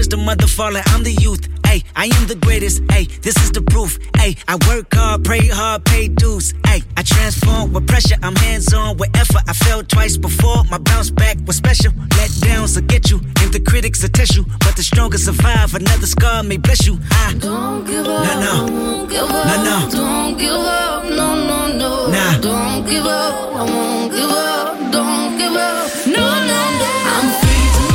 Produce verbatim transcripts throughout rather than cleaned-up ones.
the mother falling, I'm the youth. Ay, I am the greatest. Ay, this is the proof. Ay, I work hard, pray hard, pay dues. Ay, I transform with pressure. I'm hands-on with effort. I fell twice before. My bounce back was special. Let downs will get you, and the critics will test you. But the strongest survive. Another scar may bless you. I don't give up. No, no. Won't give up. No, no. Don't give up. No, no, no. Nah. Don't give up. I won't give up. Don't give up. No, no, no. I'm free.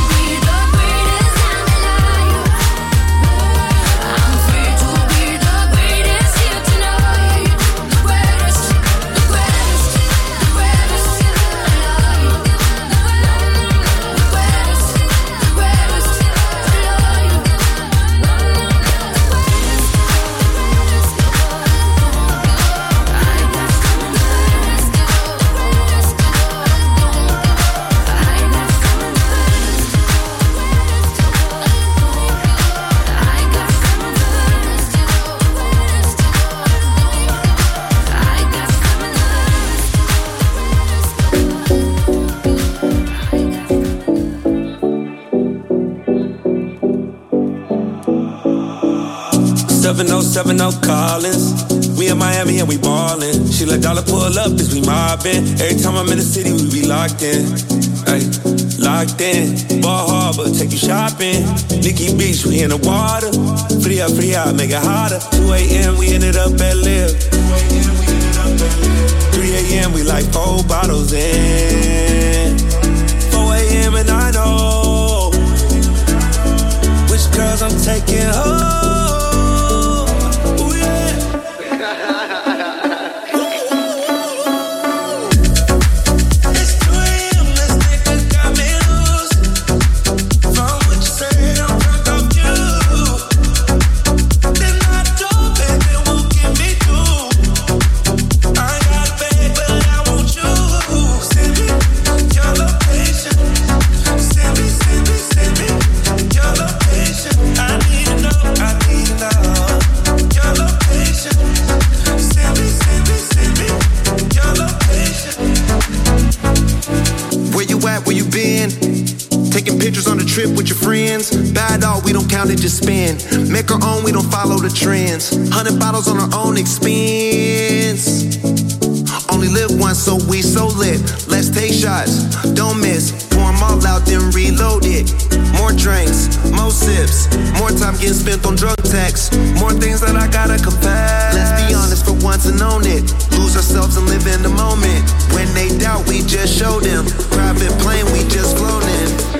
seven oh seven oh Collins. We in Miami and we ballin'. She let dollar pull up as we mobbin'. Every time I'm in the city, we be locked in. Ay, locked in. Ball Harbor, take you shopping. Nikki Beach, we in the water. Fria, fria, make it hotter. two a.m. we ended up at Live. three a.m. we like four bottles in. four a.m. and I know which girls I'm taking home. With your friends, bad dog, we don't count it, just spend. Make our own, we don't follow the trends. Hundred bottles on our own expense. Only live once, so we so lit. Let's take shots, don't miss. Pour them all out, then reload it. More drinks, more sips. More time getting spent on drug tax. More things that I gotta confess. Let's be honest for once and own it. Lose ourselves and live in the moment. When they doubt, we just show them. Private plane, we just floating.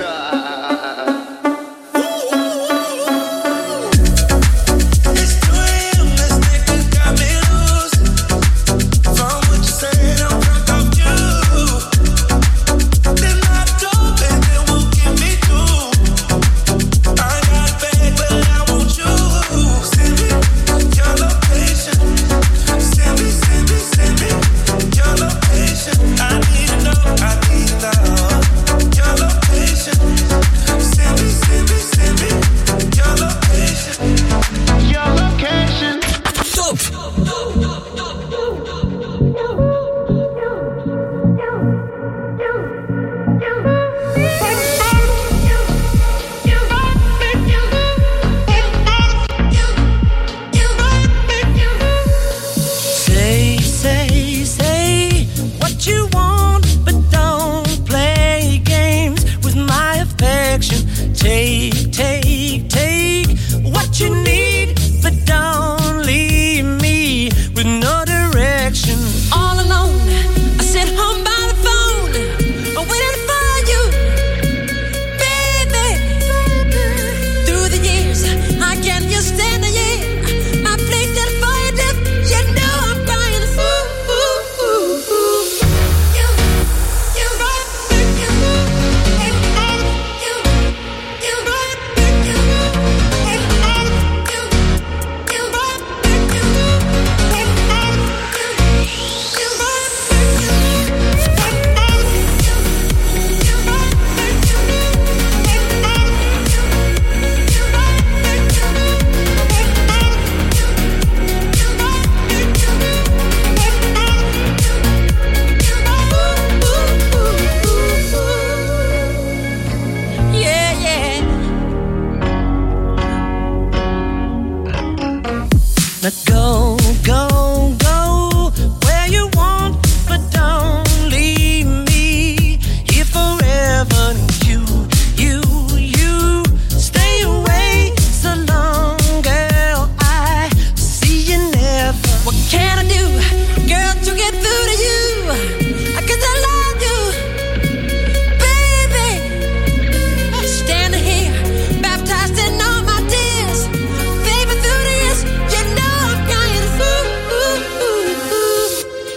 I need to know, I need to know. Go, go where you want, but don't leave me here forever. You, you, you stay away so long, girl. I see you never. What can I do, girl, to get through to you? Cause I love you, baby. Standing here, baptized in all my tears. Baby, through the years, you know I'm crying. Ooh, ooh, ooh, ooh.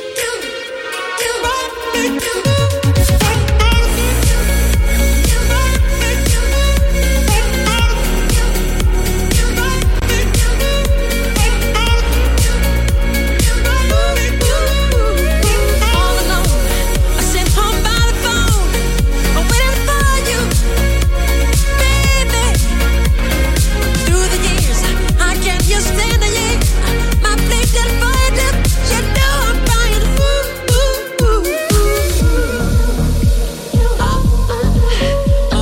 All alone, I sit home by the phone, I'm waiting for you, baby. Through the years, I can't just stand the year. My place is voided, you know I'm crying. Ooh, ooh, ooh, ooh. Ah, ah,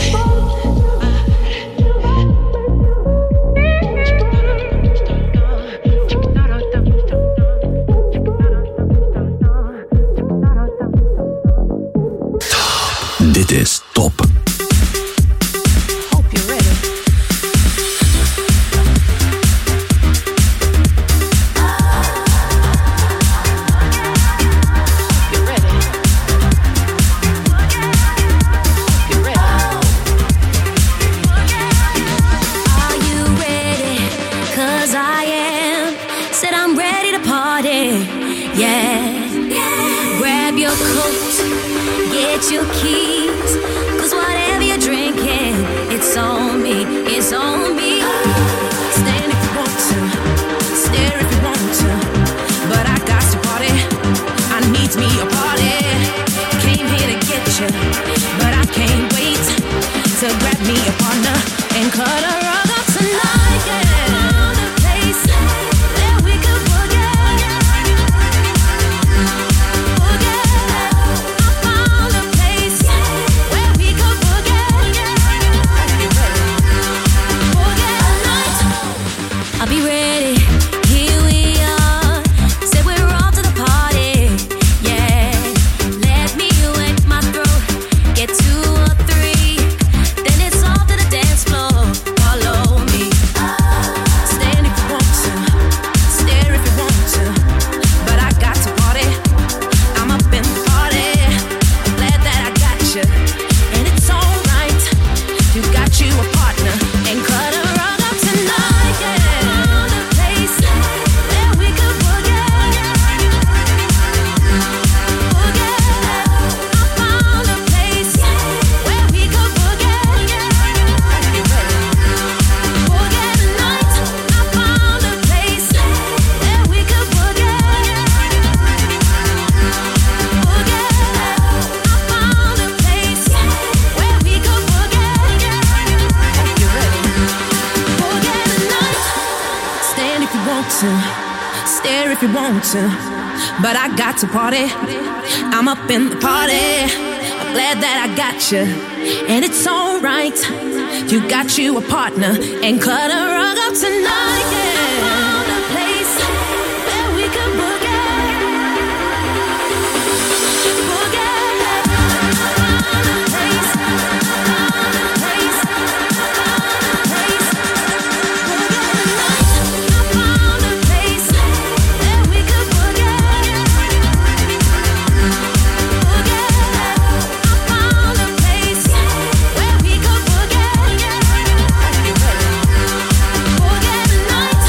Dit is Top. Hope you're ready. You're ready. You're ready. Are you ready? 'Cause I am. Said I'm ready to party. Yeah. Grab your coat, get your keys. 'Cause whatever you're drinking, it's on me, it's on me. Stand if you want to, stare if you want to. But I got to party, I need me a party. Came here to get you, but I can't wait to grab me a partner and cut a rug up tonight. Yeah. Found a place that we could forget. I found a place where we could forget. Forget the night. I'll be ready. Here we are. Said we're off to the party. Yeah. Let me wet my throat. Get two or three. Then it's off to the dance floor. Follow me. Stand if you want to. Stare if you want to. But I got to party. I'm up in the party. I'm glad that I got you. And it's alright. You got you a partner. And cut a rug up tonight. Yeah. Found a place where we could forget. Forget. I found a place where we could forget. Forget the night. I found a place where we could forget. Forget. I found a place where we could forget. Hope you're ready. Forget the night. Stand if you want to, stare if you want to. But I got to party. I'm up in the party. I'm glad that I got you. And it's alright. You got you a partner. And cut a rug up tonight. Yeah. I found a place where we could forget. Forget. I found a place. Found a place. Found a place. Forget the night. I found a place where we could forget. Forget. I found a place where we could forget. Forget the night.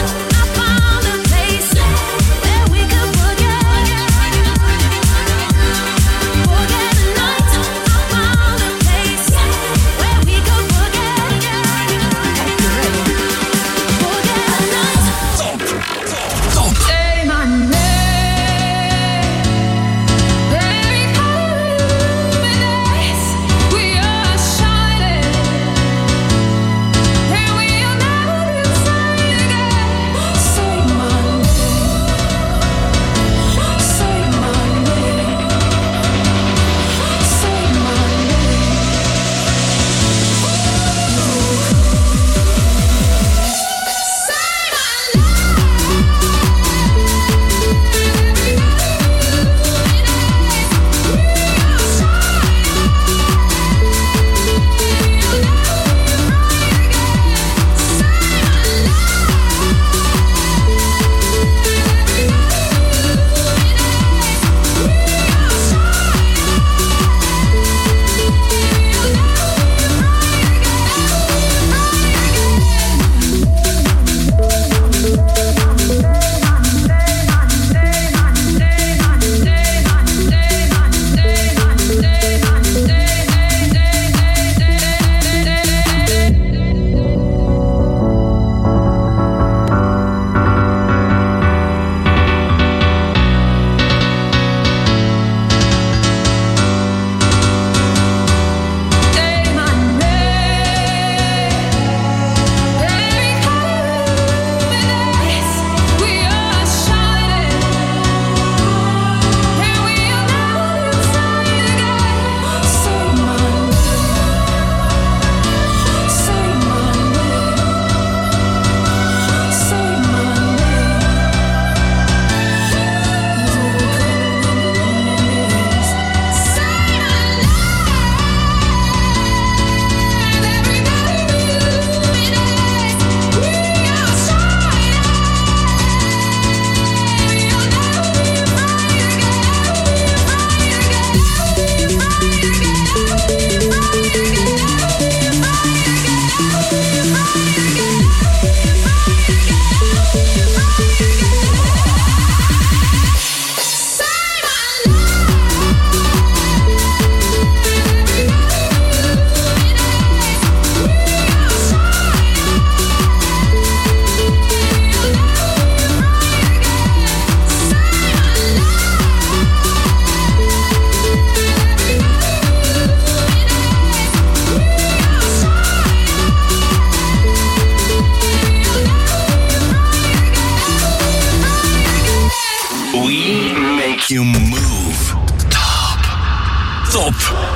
make you move. Top. Top.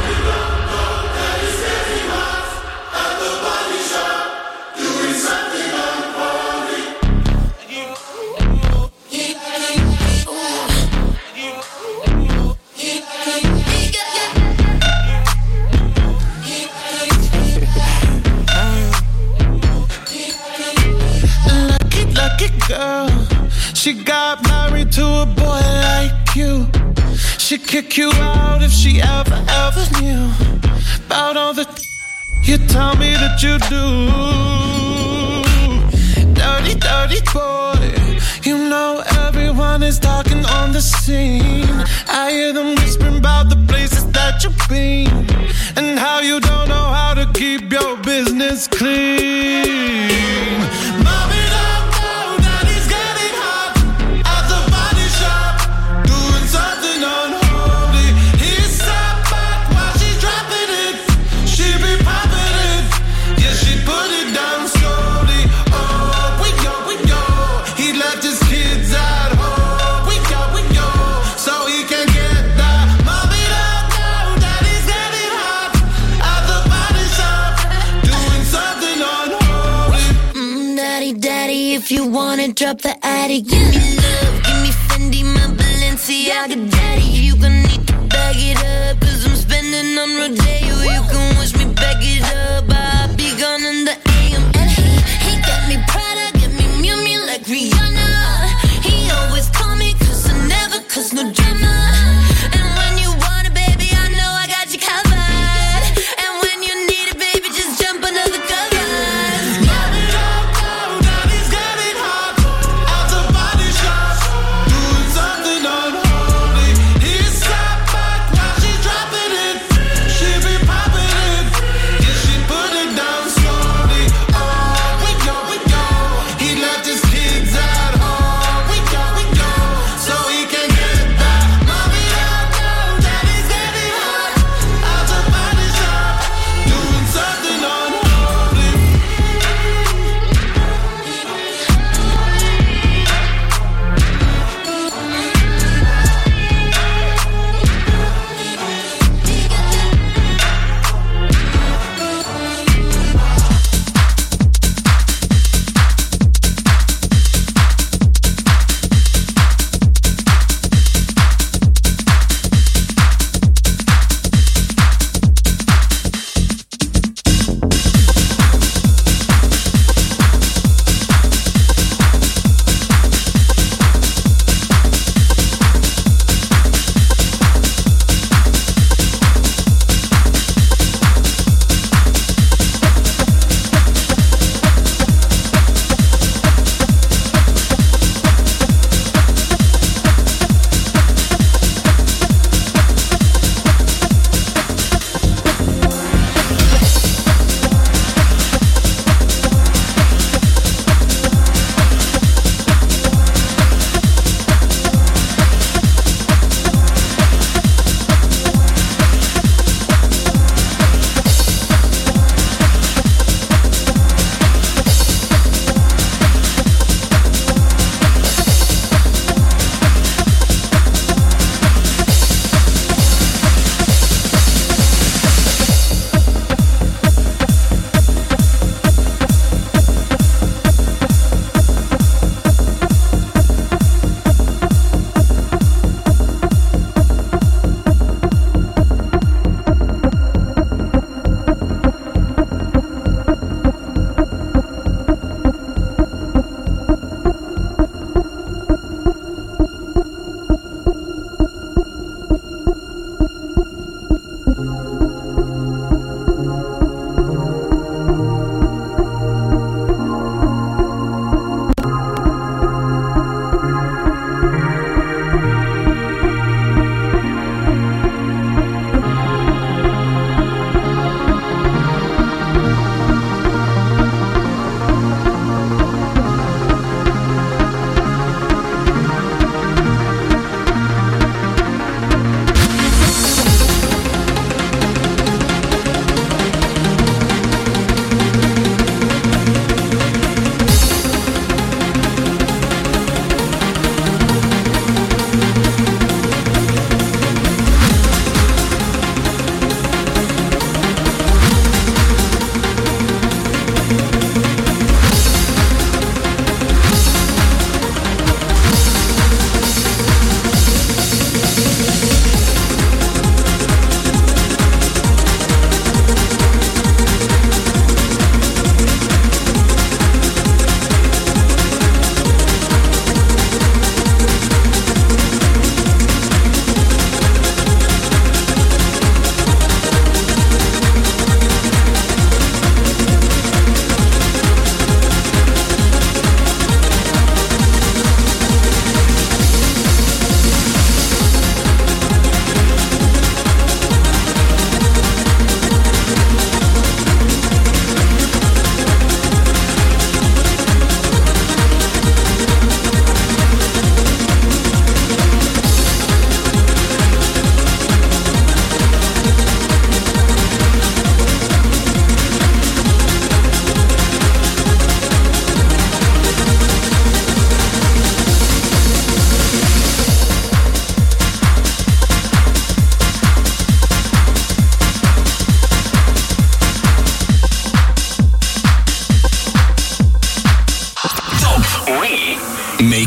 Girl, she got married to a boy like you. She'd kick you out if she ever, ever knew about all the you tell me that you do. Dirty, dirty boy. You know everyone is talking on the scene. I hear them whispering about the places that you've been and how you don't know how to keep your business clean. Mommy, if you wanna drop the attic, give me love, give me Fendi, my Balenciaga daddy. You gon' need to bag it up, cause I'm spending on Rodeo. You can wish me back it up, I'll be gone in the A M. And he, he got me Prada, get me Miu Miu like Rihanna. He always call me cause I never cause no drama. And when you want it, baby, I know I got you covered. And when you need it, baby, just jump under the covers. She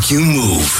make you move.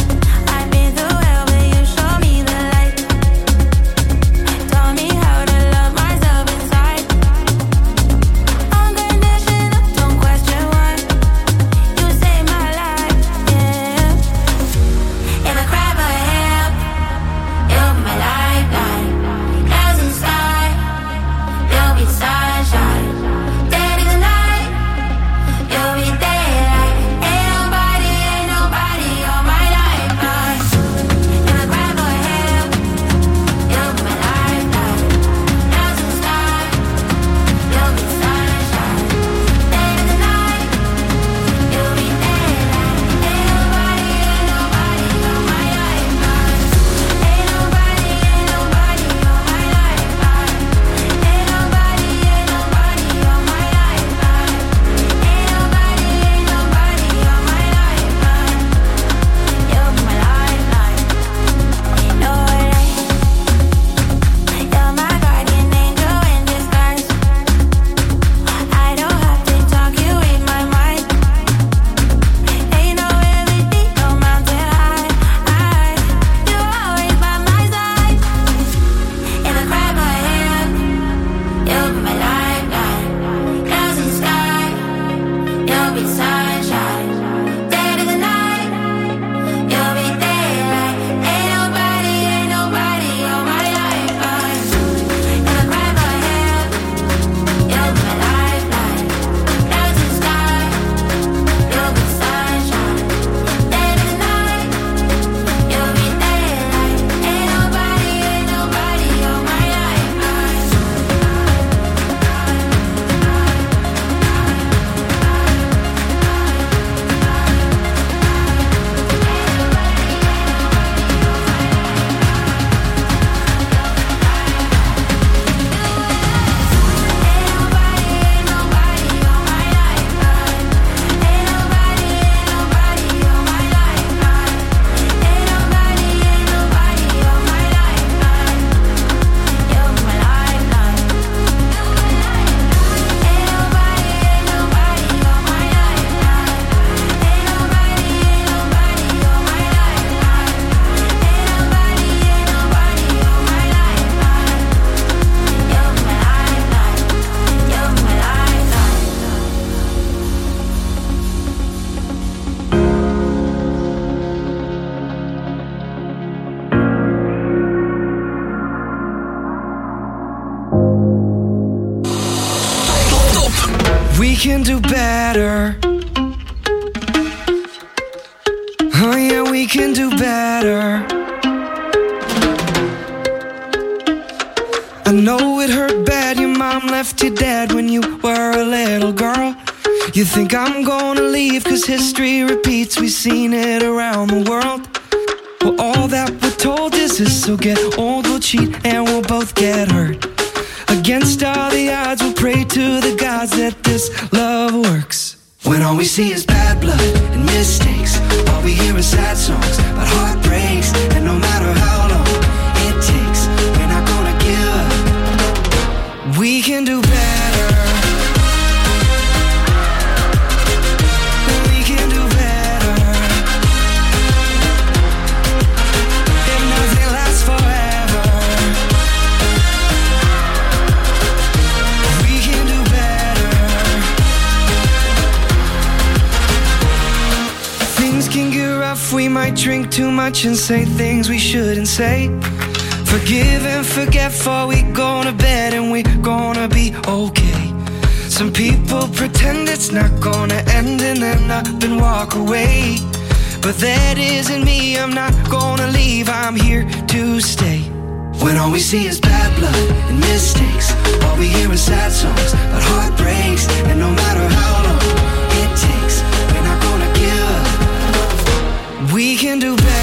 Taught me how to We can do better. Oh yeah, we can do better. I know it hurt bad, your mom left you dead when you were a little girl. You think I'm gonna leave cause history repeats, we've seen it around the world. Well, all that we're told is this, so get old, we'll cheat and we'll both get hurt. Against all the odds, we'll pray to the gods that this love works. When all we see is bad blood and mistakes, all we hear is sad songs about heartbreaks. And no matter how long it takes, we're not gonna give up. We can do better. We can do better. If nothing lasts forever, we can do better. Things can get rough, we might drink too much and say things we shouldn't say. Forgive and forget before we go to bed and we're gonna be okay. Some people pretend it's not gonna end and then up and walk away. But that isn't me, I'm not gonna leave, I'm here to stay. When all we see is bad blood and mistakes, all we hear is sad songs about heartbreaks. And no matter how long it takes, we're not gonna give up. We can do better.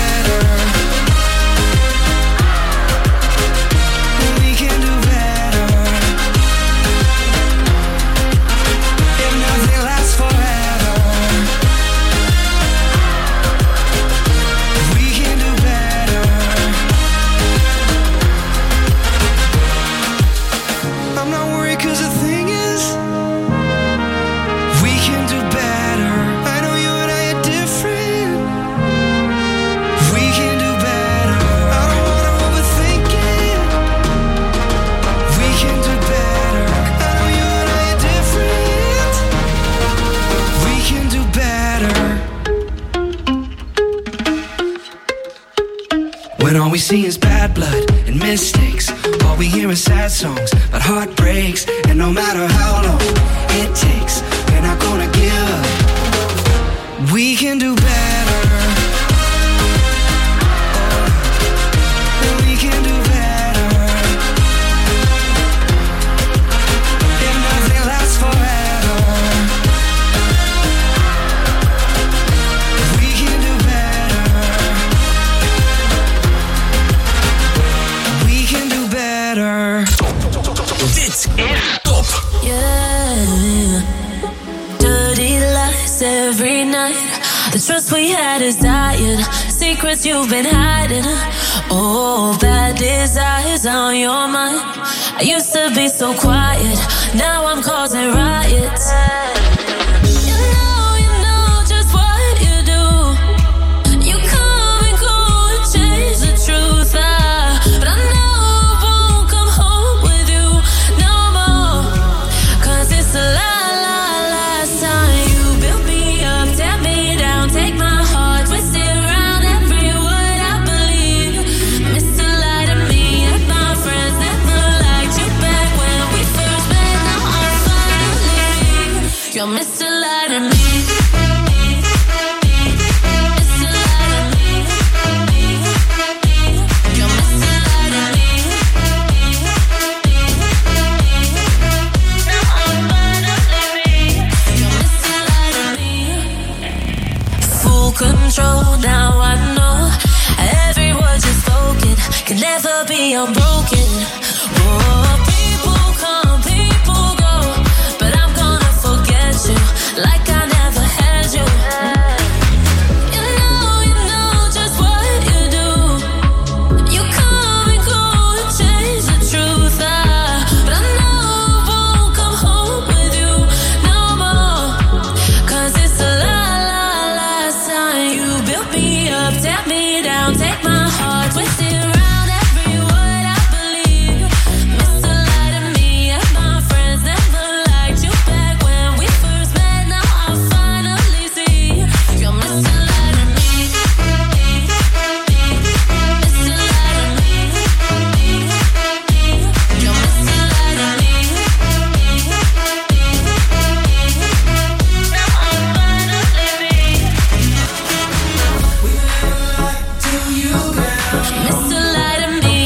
We can do better. If nothing lasts forever, we can do better. I'm not worried cause the thing is, we can do better. I know you and I are different. We can do better. I don't wanna overthink it. We can do better. I know you and I are different. We can do better. When all we see is bad blood and mistakes, all we hear is sad songs about heartbreaks. And no matter how long it takes, we're not gonna give up. We can do better. Oh, we can do better. If nothing lasts forever, we can do better. We can do better. Dit is Top. Yeah, dirty lies every night. The trust we had is dying. Secrets you've been hiding. Oh, bad desires on your mind. I used to be so quiet. Now I'm causing riots. You know, you know just what you do. You come and go and change the truth. I, but I know I won't come home with you no more. Cause it's a lie, lie, last time you built me up, tear me down, take my heart, twist it around every word I believe. Mister Lie to me and my friends never liked you back when we first met. Now I'm finally, you're Mister Lie to me. Mister Lie to me. You're Mister Lie to me. Now I'm finally, you're Mister Lie to me. Full control, now I know every word you spoken can never be unbroken. Oh, people come, people go, but I'm gonna forget you like I never had you. You know, you know just what you do. You come and go and change the truth. I, but I know I won't come home with you no more. Cause it's a lie, lie, last time you built me up, tear me down, take my heart, twist it around every word I believe. Mister Mister Light of Me.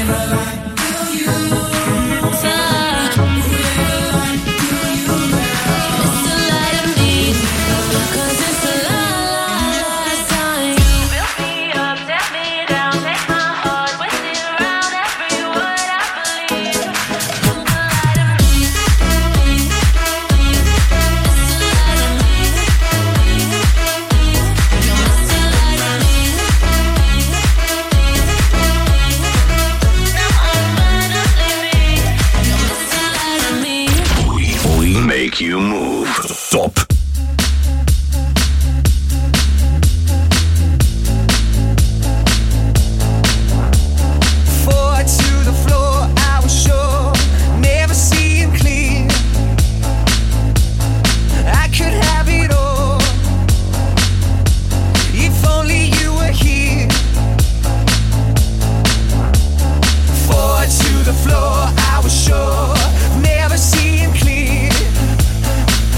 Make you move. Top. Forward to the floor, I was sure, never seeing clear. I could have it all, if only you were here. Forward to the floor, I was sure, never seeing clear.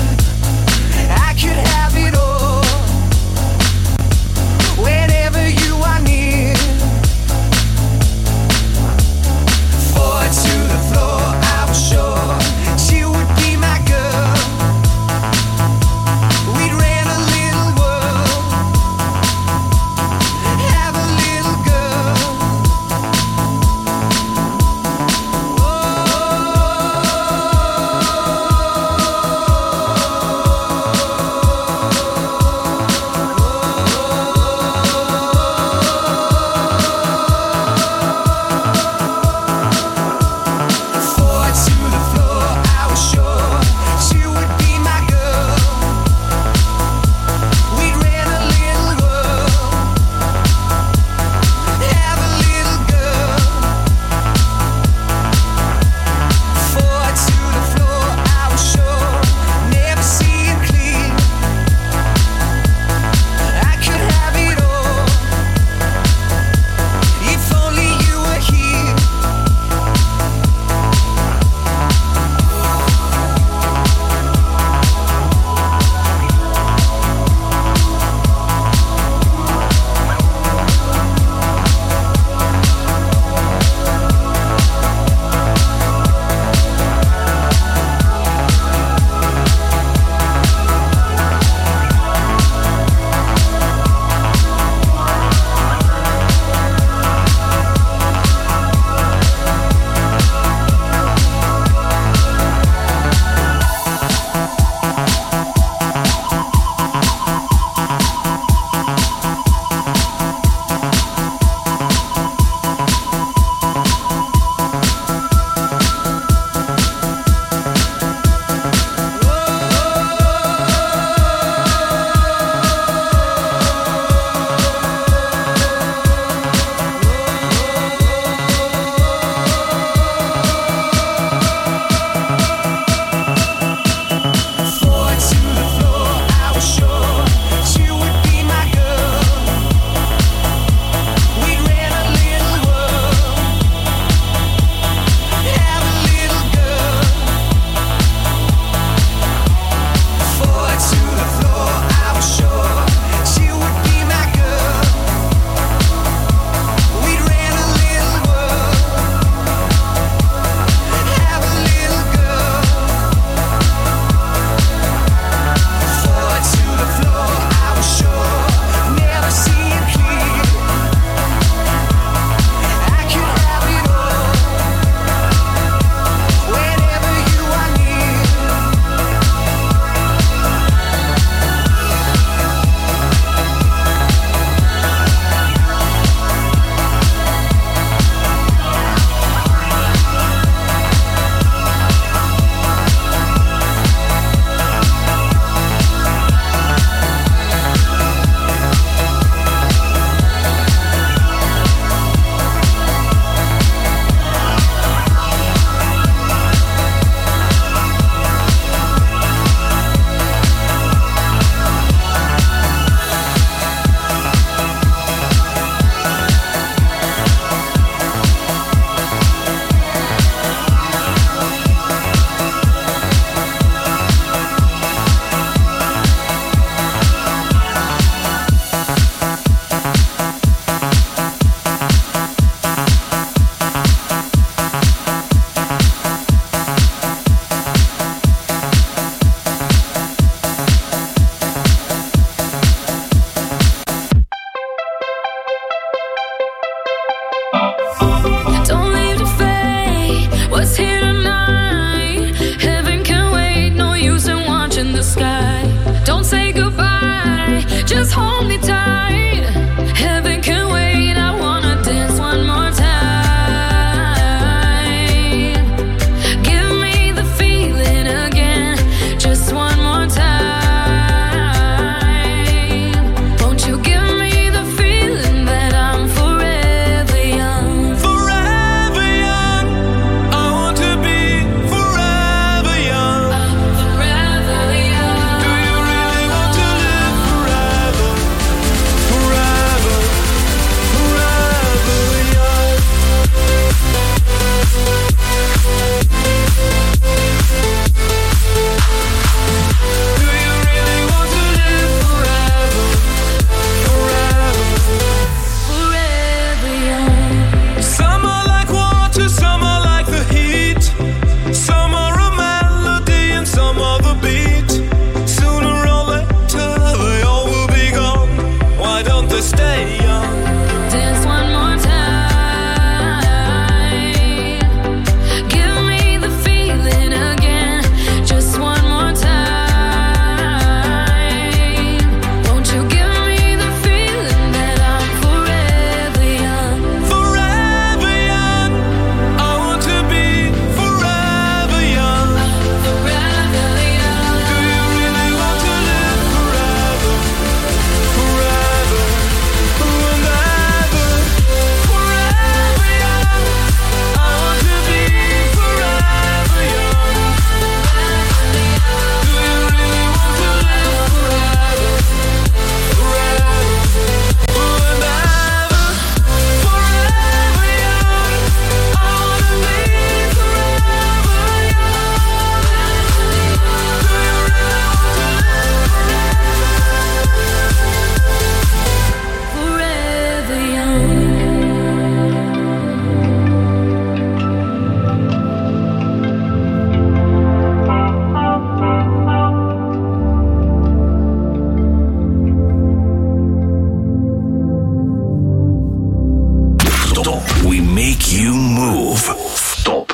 Stop. We make you move. Stop.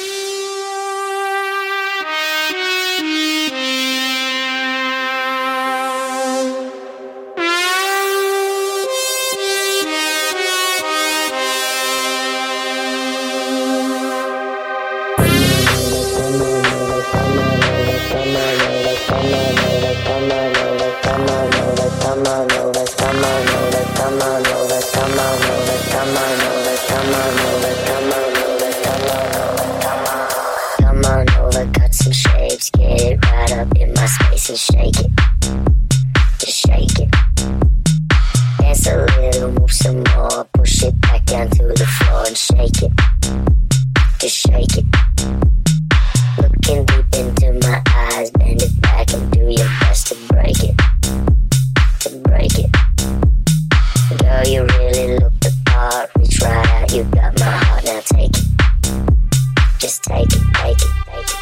And shake it, just shake it. Dance a little, move some more. Push it back down to the floor and shake it, just shake it. Looking deep into my eyes, bend it back and do your best to break it, to break it. Girl, you really look the part. Reach right out, you got my heart, now take it. Just take it, take it, take it.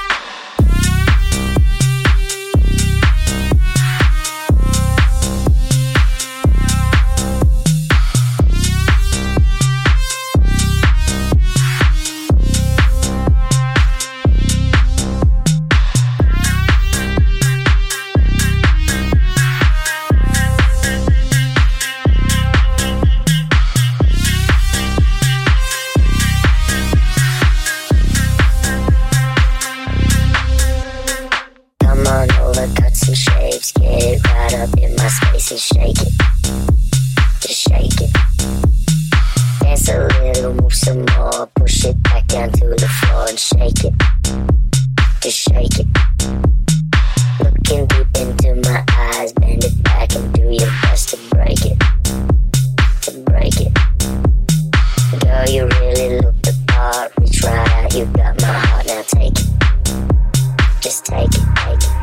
And shake it, just shake it. Dance a little, move some more. Push it back down to the floor and shake it, just shake it. Looking deep into my eyes, bend it back and do your best to break it, to break it. Girl, you really look the part. Reach right out, you got my heart, now take it. Just take it, take it.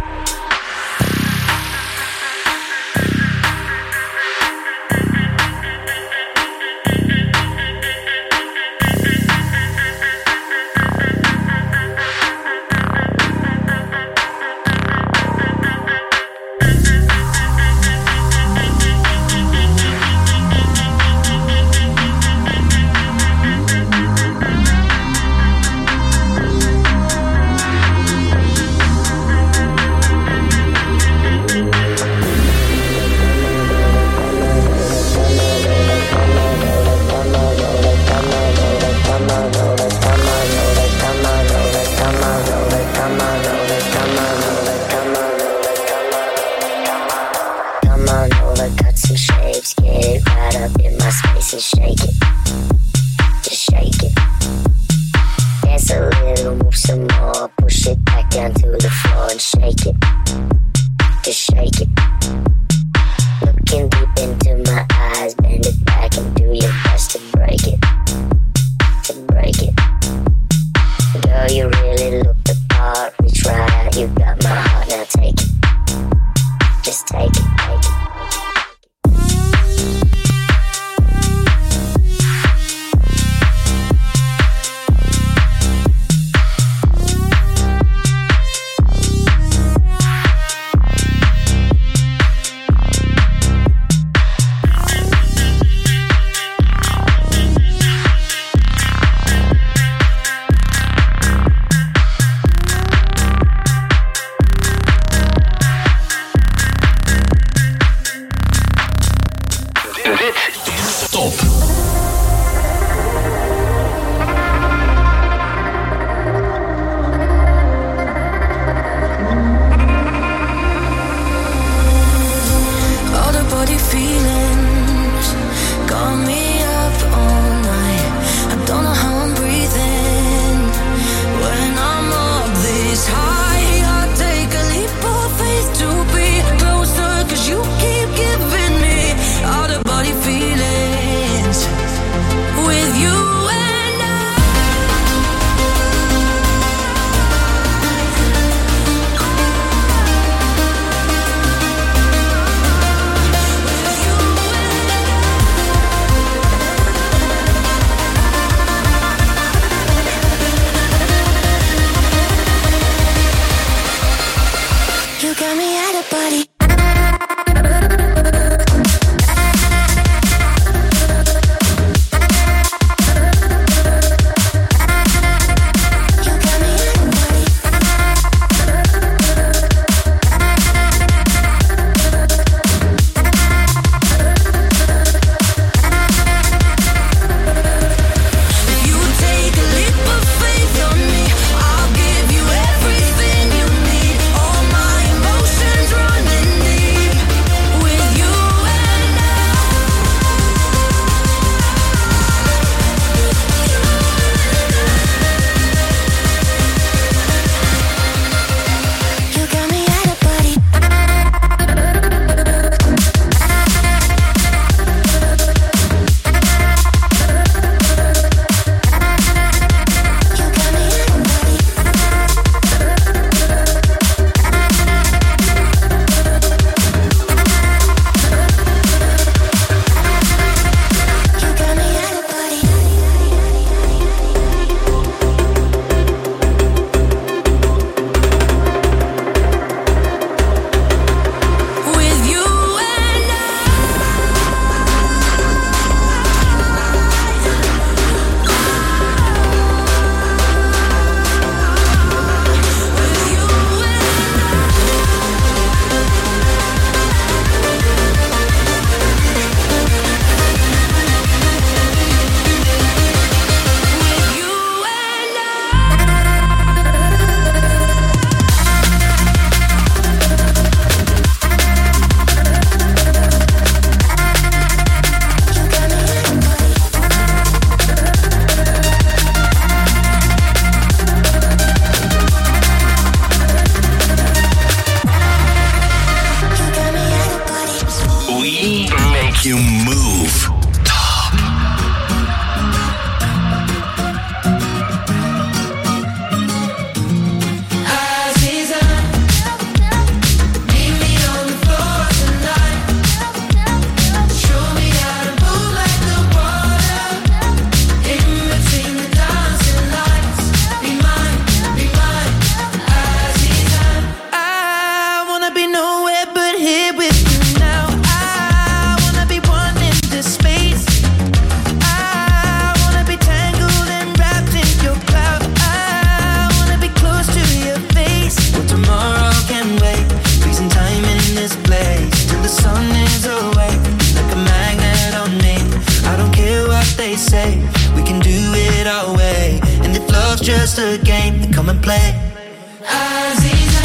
love's just a game, then come and play. Aziza,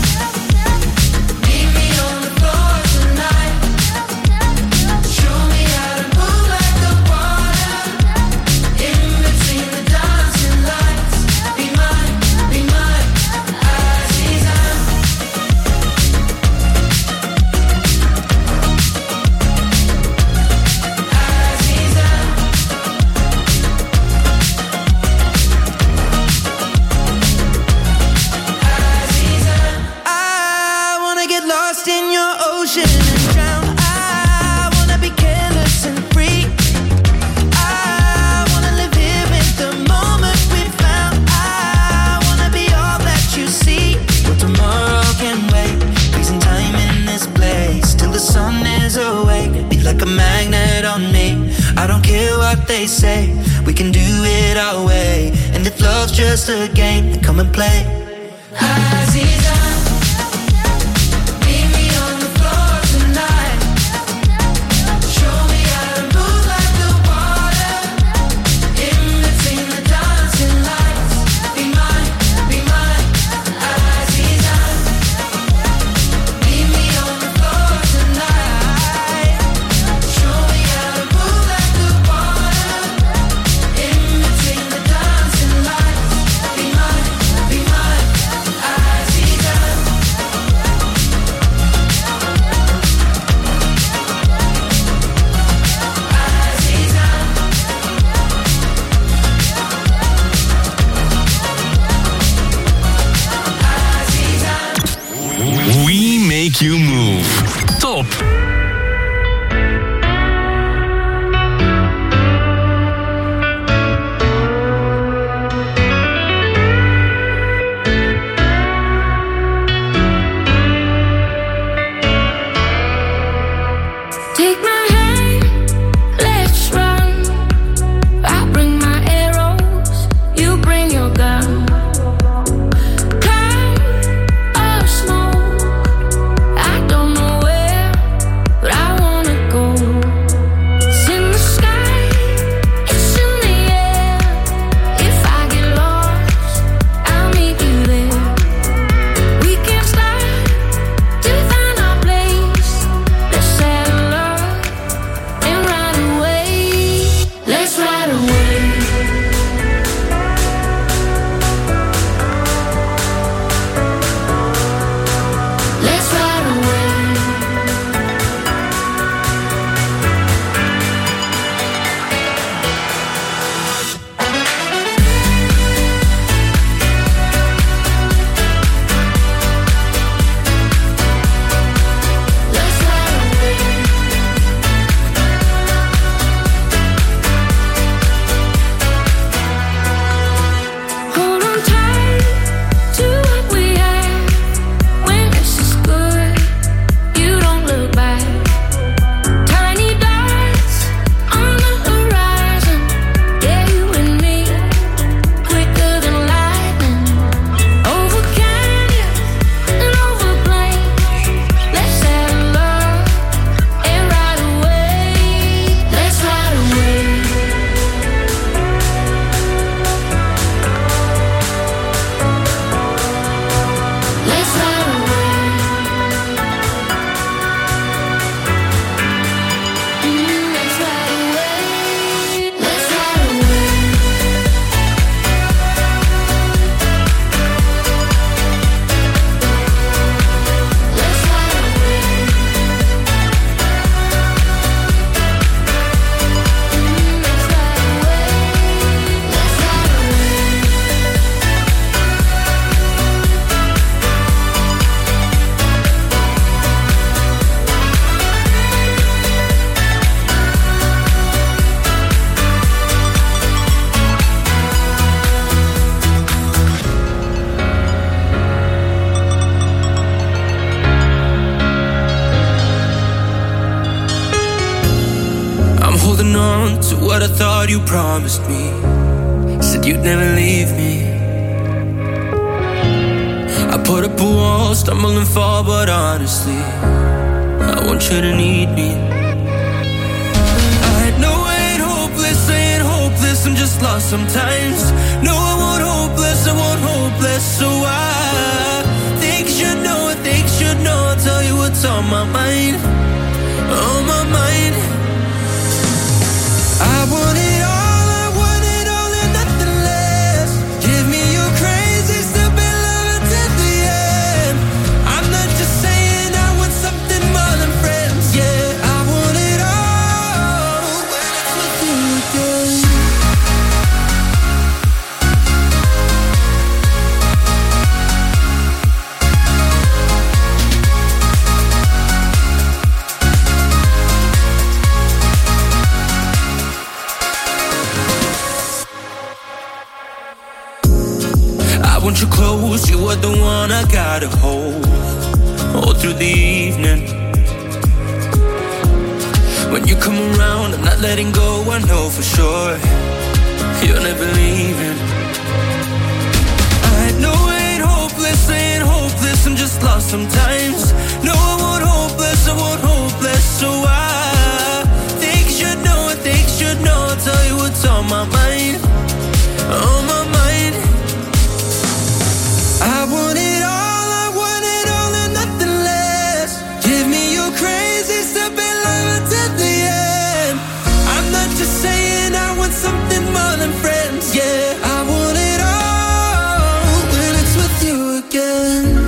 meet me on the floor tonight. Show me how to move like the water. In between the dancing lights. Be mine, be mine, Aziza. Aziza. I wanna get lost in your ocean and drown. I wanna be careless and free. I wanna live here in the moment we found. I wanna be all that you see. But tomorrow can wait. Freezing time in this place till the sun is awake. Be like a magnet on me. I don't care what they say. We can do it our way. And if love's just a game, then come and play. Aziza, meet me on the floor tonight. Show me how to move like the water. In between the dancing lights. Be mine, be mine, Aziza. Meet me on the floor tonight. Show me how to move like the water. In between the dancing lights. Be mine, be mine, Aziza. We make you move. Top. Take my hand, let's run. I bring my arrows, you bring your gun. Cloud of smoke, I don't know where, but I wanna go. It's in the sky, it's in the air. If I get lost, I'll meet you there. We can't start till we find our place. Let's settle up and ride away. Let's ride away. Let's ride away. Let's ride away. Hold on tight to what we have. When this is good, you don't look back. Tiny dots on the horizon. Yeah, you and me, quicker than lightning. Over canyons and over plains. Let's settle up and ride away. Let's ride away. Let's ride away. Mm, let's ride away. Let's ride away. Let's ride away. Mm, let's ride away. Let's ride away. I'm holding on to what I thought you promised me. Said you'd never leave me. I put up a wall, stumble and fall, but honestly, I want you to need me. I had no way, hopeless, saying hopeless, I'm just lost sometimes. No, I won't hold hopeless, so I think you should know, I think you should know. I'll tell you what's on my mind, on my mind. I want it all, I want it all and nothing less. Give me your crazy, stupid love until the end. I'm not just saying I want something more than friends, yeah. I want it all when it's with you again. I want you close, you are the one I gotta hold, all through the evening. When you come around, I'm not letting go, I know for sure you're never leaving. I know I ain't hopeless, I ain't hopeless, I'm just lost sometimes. No, I want hopeless, I want hopeless, so I think you should know, I think you should know. I'll tell you what's on my mind, on my mind. I want it all, I want it all and nothing less. Give me your crazy, stupid love until the end. I'm not just saying I want something more than friends, yeah. I want it all when it's with you again.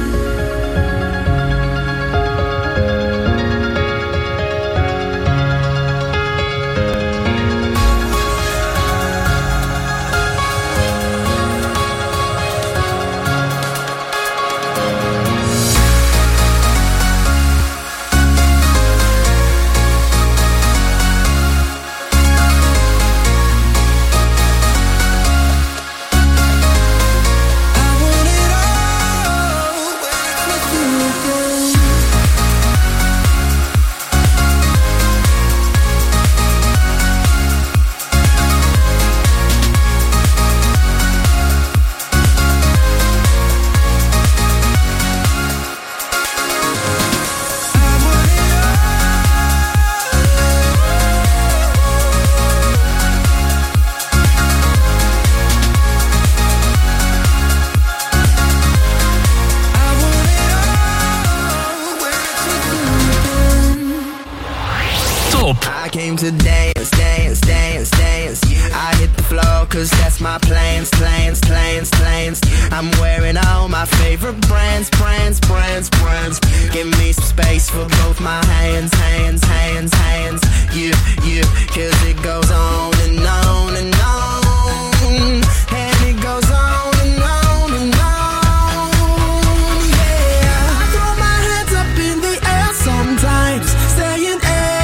Came to dance, dance, dance, dance. I hit the floor cause that's my plans, plans, plans, plans. I'm wearing all my favorite brands, brands, brands, brands. Give me some space for both my hands, hands, hands, hands. Yeah, yeah, cause it goes on and on and on. And it goes on and on and on. Yeah, I throw my hands up in the air sometimes, saying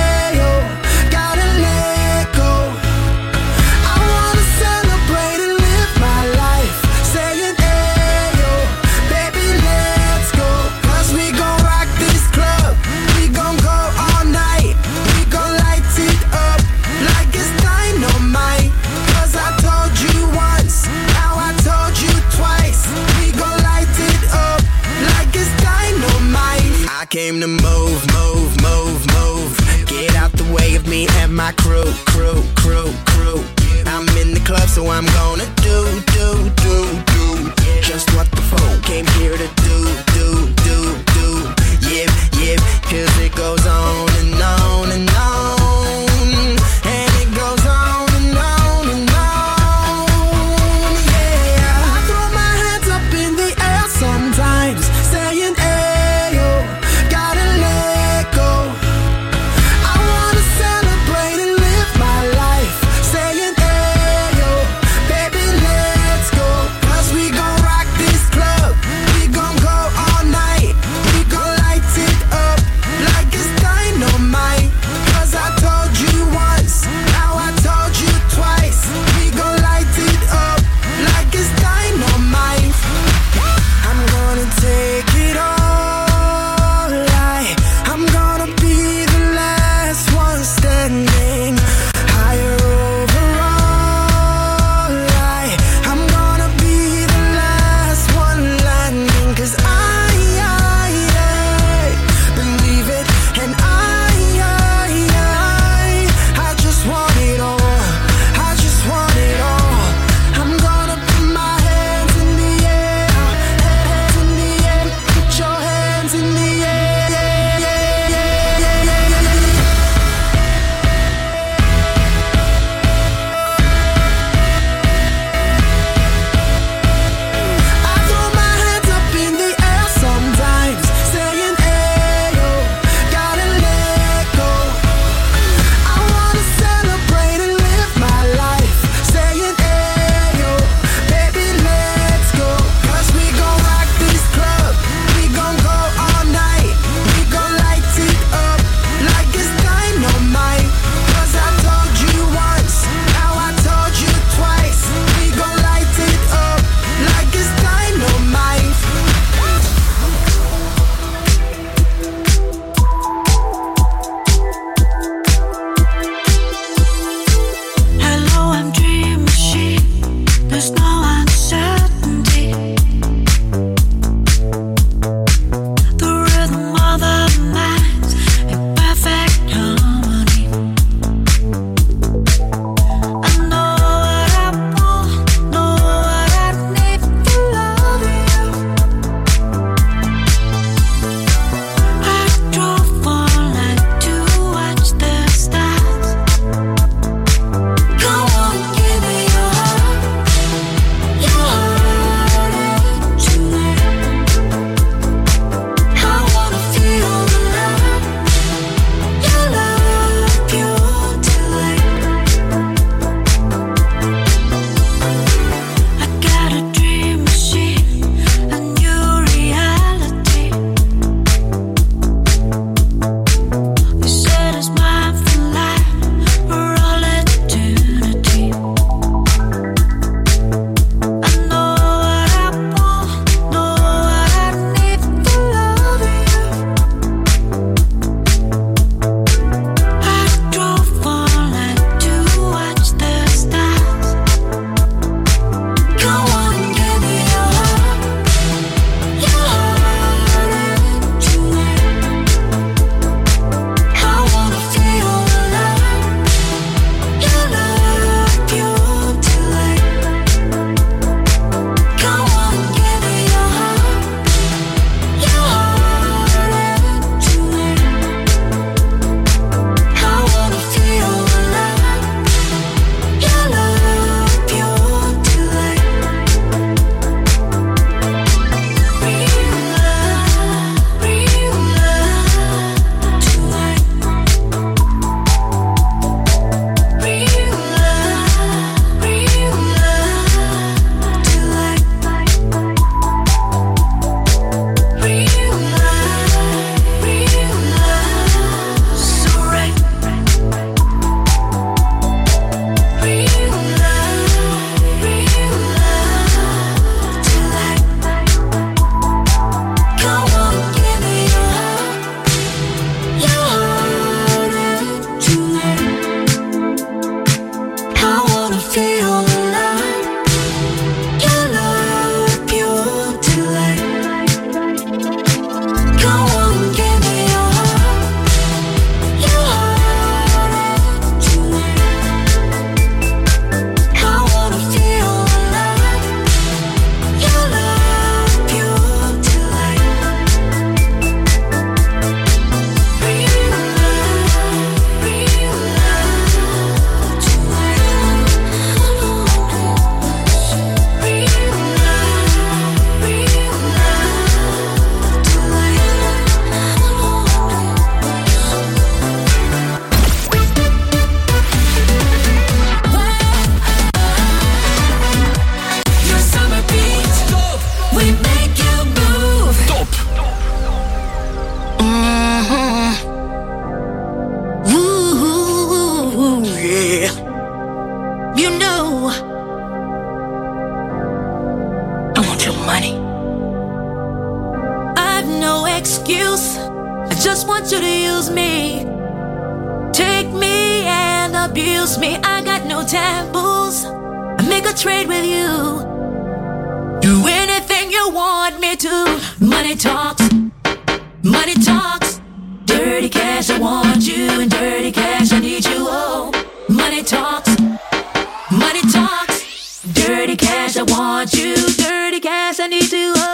came to move, move, move, move. Get out the way of me and my crew, crew, crew, crew. I'm in the club, so I'm gonna do, do, do, do just what the folk came here to do, do, do, do. Yep, yep, cause it goes on and on and on. And it goes on and on and on. Yeah, I throw my hands up in the air sometimes, saying, baby, money. I've no excuse. I just want you to use me. Take me and abuse me. I got no taboos. I make a trade with you. Do anything you want me to. Money talks. Money talks. Dirty cash, I want you. And dirty cash, I need you. Oh, money talks. Money talks. Dirty cash, I want you. Dirty cash, I need you. Oh.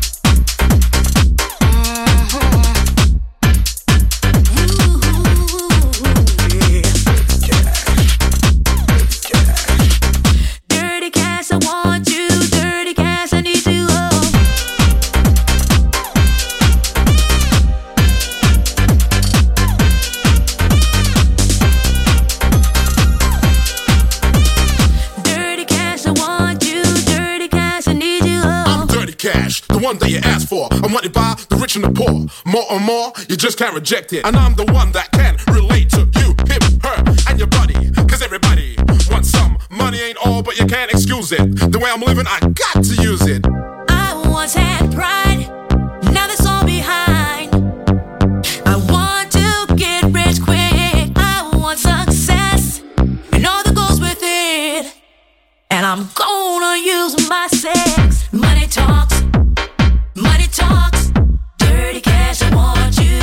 One that you ask for, I'm wanted by the rich and the poor. More and more, you just can't reject it. And I'm the one that can relate to you, him, her, and your buddy. Cause everybody wants some. Money ain't all, but you can't excuse it. The way I'm living, I got to use it. I once had pride, now that's all behind. I want to get rich quick. I want success, and all that goes with it. And I'm gonna use myself.